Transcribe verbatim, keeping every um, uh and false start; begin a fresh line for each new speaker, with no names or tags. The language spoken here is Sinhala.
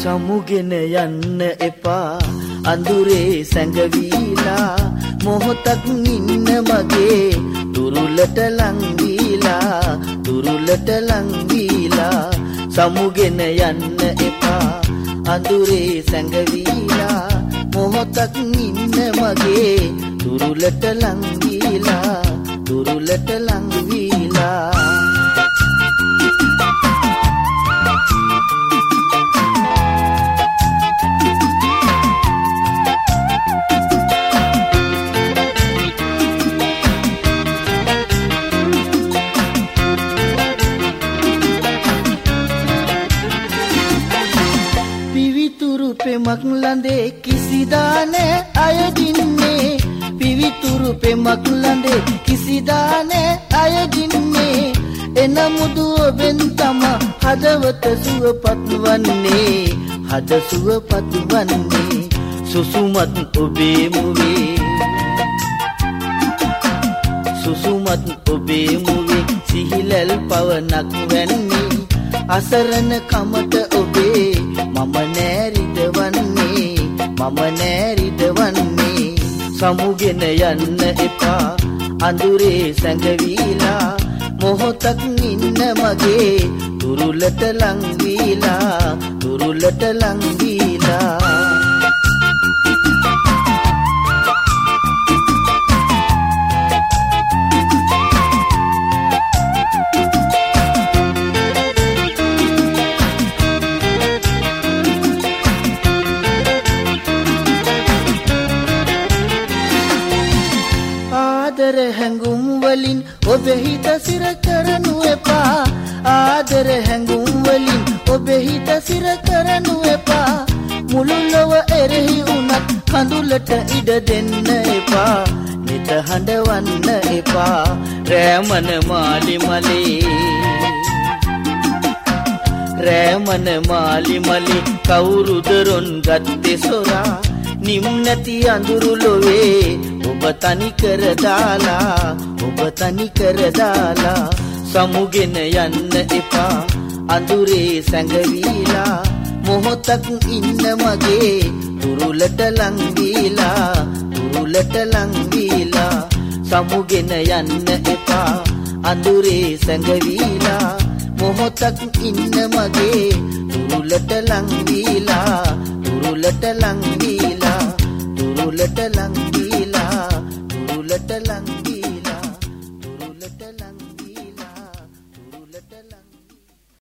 සමුගෙන යන්න එපා අඳුරේ සැඟවීලා මොහොතක් ඉන්න මගේ දුරුලට ලං වීලා දුරුලට ලං වීලා සමුගෙන යන්න එපා අඳුරේ සැඟවීලා මොහොතක් ඉන්න මගේ දුරුලට ලං වීලා දුරුලට ලං වීලා පෙමක් ළඳේ කිසිදා නෑ අයදින්නේ පිවිතුරු පෙමක් ළඳේ කිසිදා නෑ අයදින්නේ එනමුදු ඔබෙන් තම හදවත සුවපත් වන්නේ හද සුවපත් වන්නේ සුසුමත් ඔබේ මුවේ සුසුමත් ඔබේ මුවේ සිහිලල් පවනක් වැන්නේ අසරණ කමට ඔබේ මම නෑරිදවන්නේ මම නෑරිදවන්නේ සමුගෙන යන්න එපා අඳුරේ සැඟවීලා මොහොතක් ඉන්න මගේ දුරුලට ලං වීලා දුරුලට ලං වීලා ආදර හැඟුම් වලින් ඔබ හිත සිර කරනු එපා ආදර හැඟුම් වලින් ඔබ හිත සිර කරනු එපා මුළු ලොව එරෙහි උනත් කඳුලට ඉඩ දෙන්න එපා නිත හඬවන්න එපා රෑමන මාලි මලේ රෑමන මාලි මලේ කවුරුද රොන් ගත්තේ සොරා නිම් නැති අඳුරු ලොවේ ඔබ තනි කර දාලා ඔබ තනි කර දාලා සමුගෙන යන්න එපා අඳුරේ සැඟවීලා මොහොතක් ඉන්න මගේ දුරුලට ලං වීලා දුරුලට ලං වීලා සමුගෙන යන්න එපා අඳුරේ සැඟවීලා මොහොතක් ඉන්න මගේ දුරුලට ලං වීලා දුරුලට ලං වීලා දුරුලට ලං වීලා